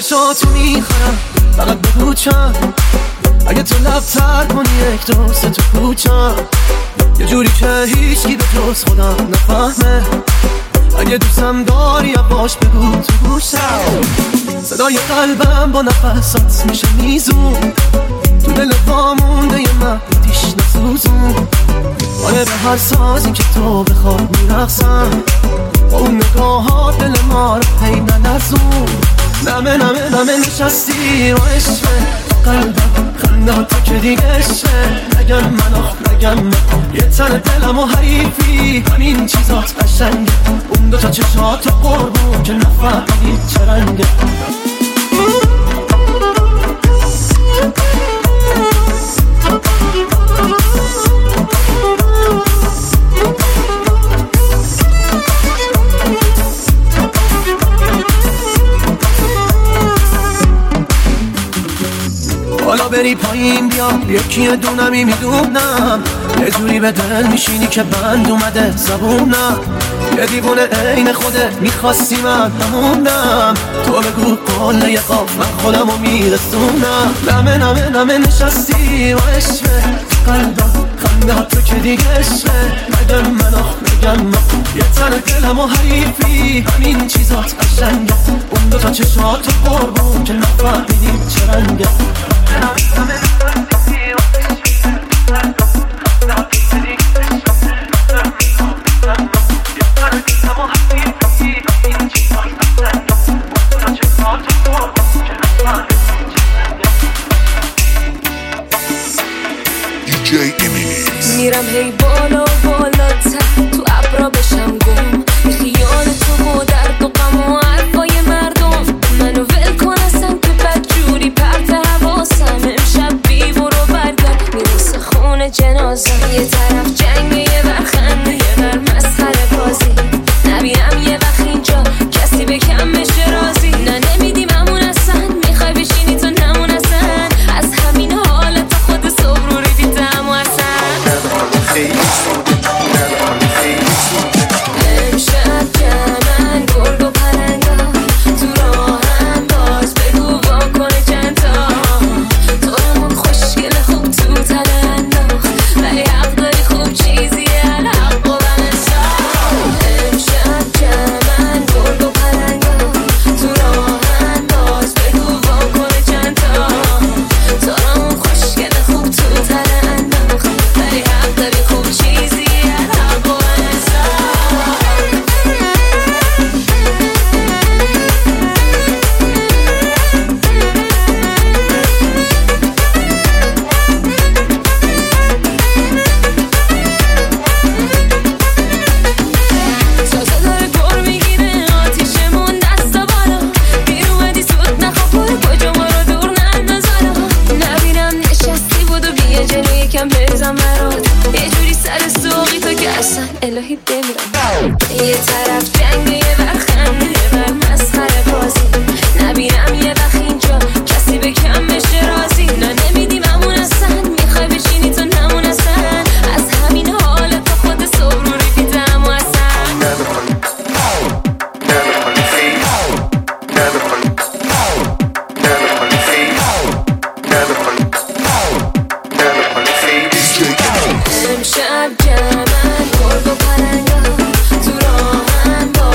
چشاتو میخورم فقط بگو چند. اگه تو لبتر کنی یک دو سه تو کوچم، یه جوری که هیچکی به جز خودم نفهمه. اگه دوستم داری باش بگو تو گوشم. صدای قلبم با نفسات میشه میزون، تو دل وامونده یه مهدیش نسوزون. آره به هر سازی که تو بخواد میرقصم، با اون نگاهات دل ما رو هی نلرزون. نمه نمه نمه نشستی و عشقه قلبم خنده تو که دیگه عشقه. نگم من نگم من یه تن دلم و حریفی، همین چیزات قشنگه. اون دوتا چشات قربون که نفهمیدی چه رنگه. حالا بری پایین بیا یکی دونمی میدونم، یه جوری به دل میشینی که بند اومده زبونم. یه دیوونه عین خوده میخواستی من همونم، تو بگو کل یه قاف من خودمو میرسونم. نمه نمه نمه نشستی و عشقه قلبم خنده تو که دیگه عشقه. نگم من نگم من یه تن دلم و حریفی، همین چیزات قشنگه. اون دوتا چشات قربون که نفهمیدی چه رنگه. میرم هی بالا بالاتر تو ابرا بشم گم، بی خیال تو و درد و غم و حرفای مردم. منو ول کن اصلا که بدجوری پرت حواسم. امشب بی برو برگرد میرسه خونه جنازم. یه طرف جنگه یه ور خنده یه ور مسخره بازی. نبینم یه وقت اینجا کسی به کم بشه راضی. نه نمیدیم همون اصلا میخوای بشینی تو نمون اصلا. از همین حالت خود صبح رو ریدیدم و اصلا امشب جمعن گرگ و پرنگا تو راهن باز بگو واکنه چند تا. تو همون خوشگل خوب تو تنه انداخت، ولی حق داری خوب چیزیه الحق و بنسا. امشب جمعن گرگ و پرنگا تو راهن باز بگو واکنه چند تا. تو همون خوشگل خوب تو تنه انداخت، ولی حق داری خوب چیزیه الحق و بنسا. تازه داره دور میگیره آتیشمون دستا بالا. دیر اومدی سود نخواه برو کجا ما رو دور نندازالا. نبینم نشستی بودو بیا جلو یکم بزن برات. یه جوری سر سوقی تو که اصلا الهی بمیرم. یه طرف جنگه یه ور خنده یه ور مسخره بازی. نبینم یه وقت اینجا کسی به کم بشه راضی. نه نمیدیم همون اصلا میخوای بشینی تو نمون اصلا. از همین حالت تا خود صبح رو ریدیدم و اصلا امشب جمعن گرگ و پرنگا تو راهن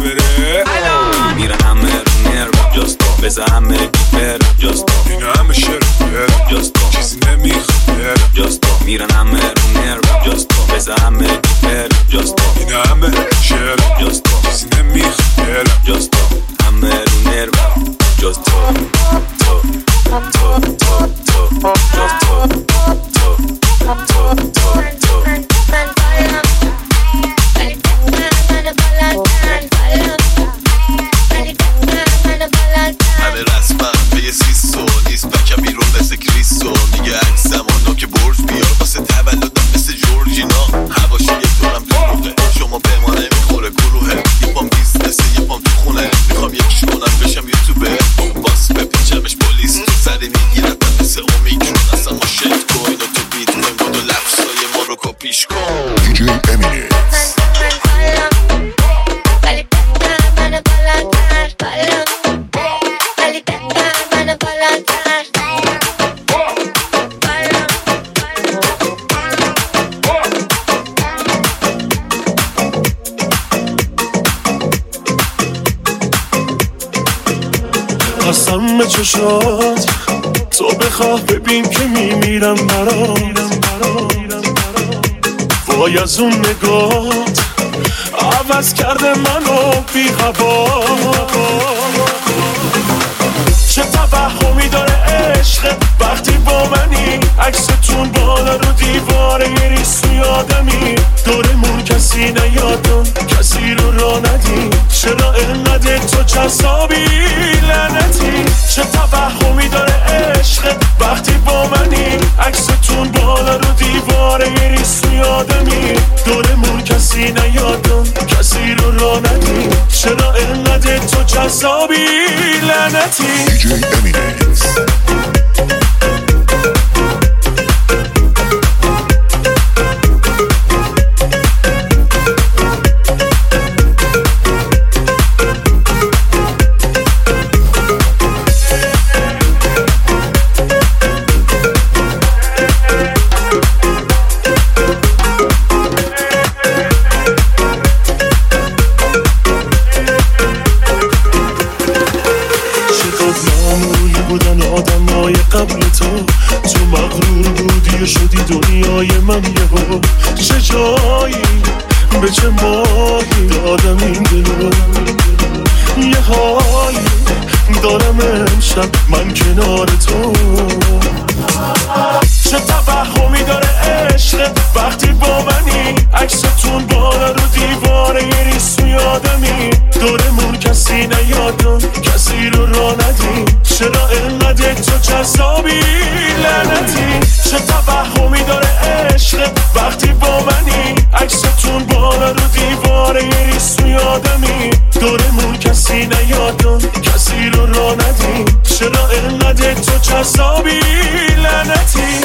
بره میره همه رو نرم جاستا بزا همه بیبر جاستا اینا همه شرم جاستا چیزی نمیخواد جاستا میرن همه رو نرم جاستا بزا همه بیبر جاستا اینا همه شرم جاستا چیزی نمیخواد جاستا همه رو نرم جاستا تو تو تو تو جاستا تو تو تو تو همه رسمم به یه سیسو نیست بکم بیرون مثل کریسو میگه عکس زمانو که برج بیار واسه تولدم مثل جورجینا هواشی یک دورم دروغه شما به ما نمیخوره گروهه یه پام بیزنسه یه پام تو خونه میخوام یکیش کنم بشم یوتیوبر باس بپیچمش پلیس تو سری میگیرتم مثل اومیکرون اصلا ما شد کوین و تو بیت کوین بود و لفظای ما رو کپیش کن دیجی امینکس قسم به چشات تو بخواه ببین که میمیرم برات وای از اون نگات عوض کرده منو بی هوا چه توهمی داره عشق وقتی با منی عکستون بالا رو دیواره یه ریسوی آدمی دورمون کسی نیادم کسی رو را ندی چرا اینقدر تو جذابی لعنتی چه توهمی داره عشق وقتی با منی عکستون بالا رو دیواره یه ریسوی آدمی دورمون کسی نیادم کسی رو را ندی چرا اینقدر تو جذابی لعنتی دیجی امینکس قبل تو مغرور بودی و شدی دنیای من یهو چه جایی به چه ماهی دادم این دلو یه حالی دارم امشب من کنار تو چه توهمی داره عشق وقتی با منی عکستون بالا رو دیواره یه ریسوی آدمی دورمون کسی نیادم کسی رو را ندی چرا اینقدر تو جذابی لعنتی چه توهمی داره عشق وقتی با منی عکستون بالا رو دیواره یه ریسوی آدمی دورمون کسی نیادم کسی رو را ندی چرا اینقدر تو جذابی لعنتی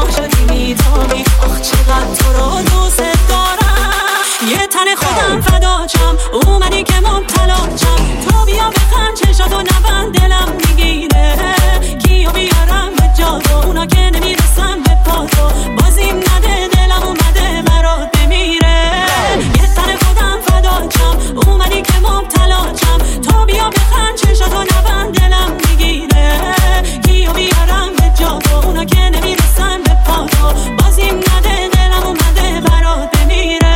ما شدی میدانی آخ چقدر تو رو دوست دارم. یه تن خودم فداچم اومدی که مبتلاچم. تو بیا بخند چشاتو نبند دلم میگیره. کیو بیارم به جادو اونا که نمیرسن به پاتو. بازیم نده دلم اومده برات بمیره. یه تن خودم فداچم اومدی که مبتلاچم. تو بیا بخند چشاتو نبند دلم میگیره. کیو بیارم به جادو اونا که نمیرسن به پاتو. بازیم نده دلم اومده برات بمیره.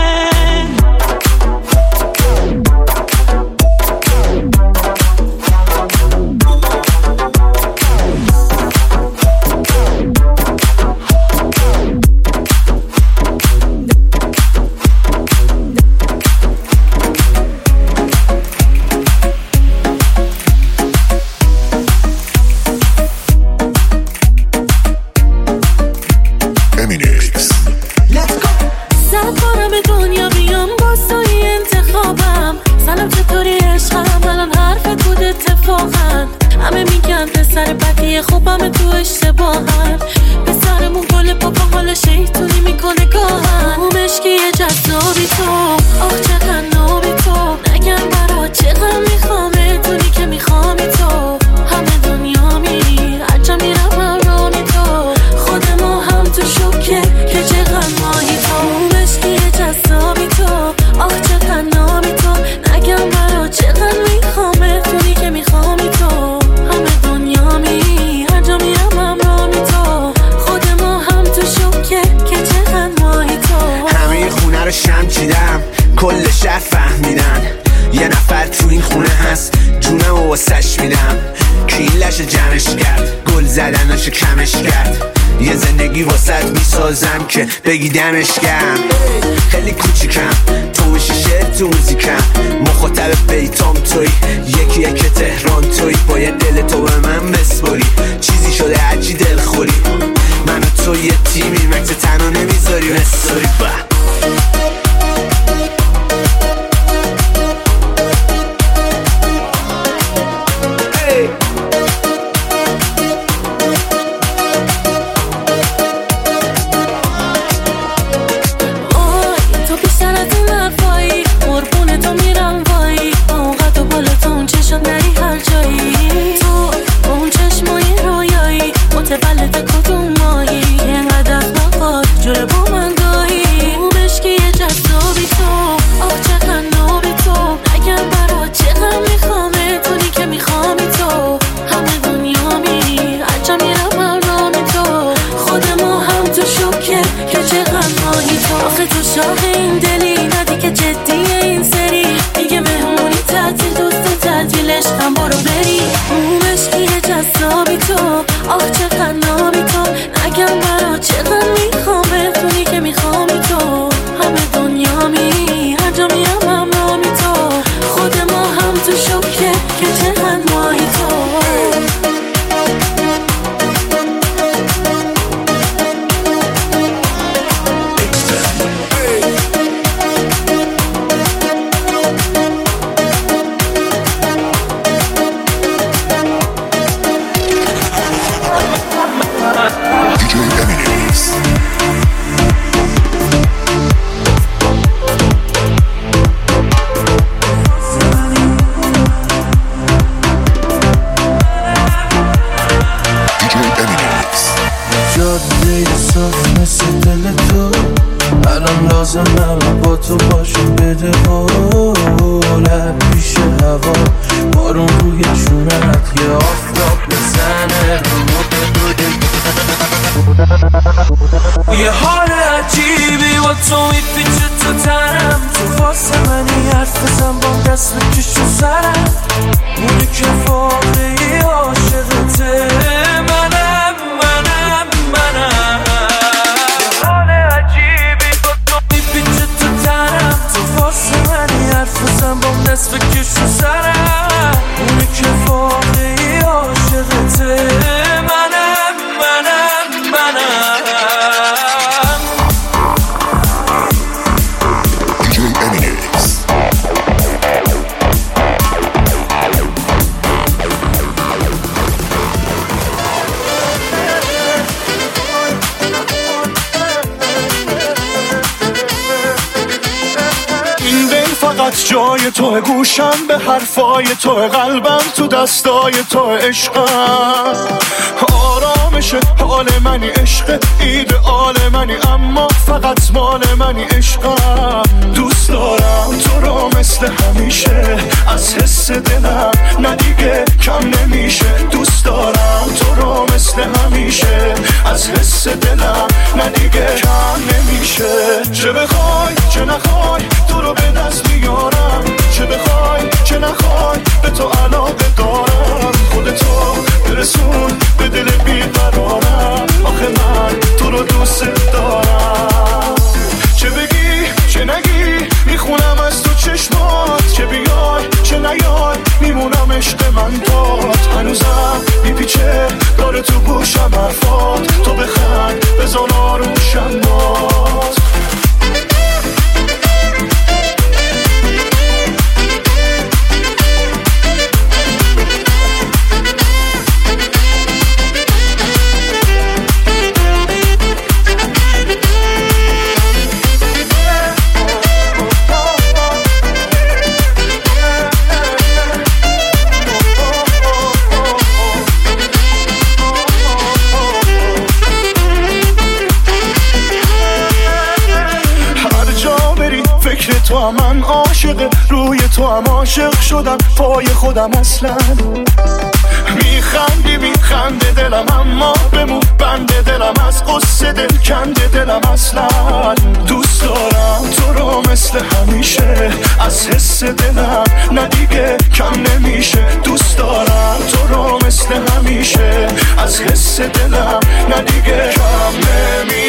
خوبم تو اشتباهن پسرمون گل پاپا حال شیطونی میکنه گاهن. اون مشکی جذابی تو آخ چقدر نابی تو. نگم برا چقدر میخوامه دونی که میخوامی تو. همه دنیا میری هرچه میرم همرامی تو. خود ما هم تو شوکه که چقدر ماهی تو. اون مشکی جذابی تو آخ چقدر نابی تو. نگم برا چقدر میخوامه دونی که میخوامی تو. همه دنیا میری هرجا میرم همرامی تو. خود ما هم تو شوکه که چقدر ماهی تو. همه خونه رو شم چیدم کل شهر فهمیدن یه نفر تو این خونه هست جونم و واسش میدم. کیلش جمعش کرد گل زدنش کمش کرد. یه زندگی واسط میسازم که بگی دمش گرم. خیلی کوچیکم تو میشی شعر تو موزیکم. مخاطب بیتام توی یکی که تهران توی. باید دل تو به من بسپاری چیزی شده عجی دلخوری. من و تو یه تیمی مکس تنها نمیذاری بساری. متولد کدوم ماهی اینقدر اخلاقات جوره با من گاهی. اون مشکی جذابی تو آخ چقدر نابی تو. نگم برا چقدر میخوامه دونی که میخوامی تو. همه دنیا میری هرچه میرم همرامی تو. خود ما هم تو شوکه که چقدر ماهی تو. آخه تو شاق این دلی ندی که جدیه این سری. دیگه مهمونی تعطیل دوست تعطیلش هم برو بری. اون مشکی جذابی تو آخ چقدر نابی تو. نگم برا چقدر میخوامه دونی که میخوامی تو. همه دنیا میری هرجا میرم همرامی تو. خود ما هم تو شوکه که چقدر ماهی تو. لازمم با تو باشم بده بولت پیش هوا. بارون روی چونت یه آفتاب بزنه یه حال عجیبی با تو میپیچه تو تنم. تو واسه منی حرف بزن با دست بکش و سرم. اونی که واقعی عاشقته منم. یه حال عجیبی با تو میپیچه تو تنم. تو واسه منی حرف بزن با دست بکش و سرم. اونی که واقعی عاشقته منم. فقط جای تو، گوشم به حرفای تو، قلبم تو دستای تو، عشقم آرامش حال منی، عشق ایدئال منی، اما فقط مال منی، عشقم دوست دارم تو رو مثل همیشه، از حس دلم ندیگه کم نمیشه، دوست دارم تو رو مثل همیشه، از حس دلم ندیگه کم نمیشه. چه بخوای چه نخوای تو رو به دست میارم، چه بخوای چه نخوای به تو علاقه دارم، خودتو برسون به دل بیقرارم، آخه من تو رو دوست دارم. چه بگی چه نگی میخونم از تو چشمات، چه بیای چه نیای میمونم عشق من داد، هنوزم میپیچه داره تو گوشم حرفات، تو بخند بزن آروشم باد. تو هم من عاشق، روی تو هم عاشق شدم، پای خودم اصلا میخنده دلم، اما بمون بنده دلم، از قصه دل کنده دلم، اصلا دوست دارم تو رو مثل همیشه، از حس دلم ندیگه کم نمیشه، دوست دارم تو رو مثل همیشه، از حس دلم ندیگه کم نمیشه.